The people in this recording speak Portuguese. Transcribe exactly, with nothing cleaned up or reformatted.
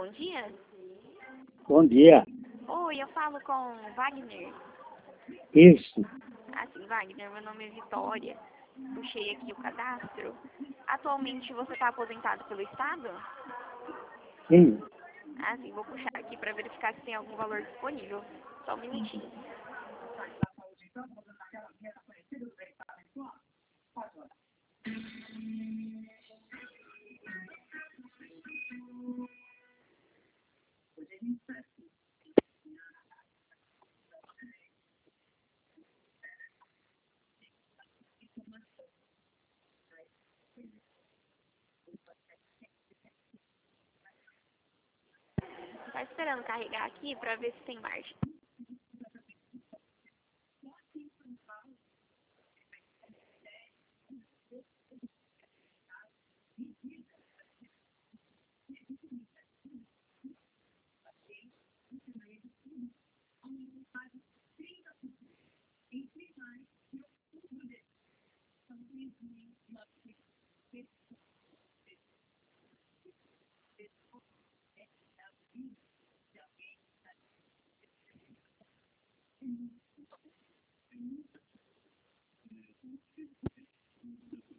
bom dia. Bom dia. Oi, eu falo com Wagner. Isso. Ah, sim, Wagner, meu nome é Vitória. Puxei aqui o cadastro. Atualmente você está aposentado pelo Estado? Sim. Ah, sim, vou puxar aqui para verificar se tem algum valor disponível. Só um minutinho. Tá esperando carregar aqui para ver se tem margem.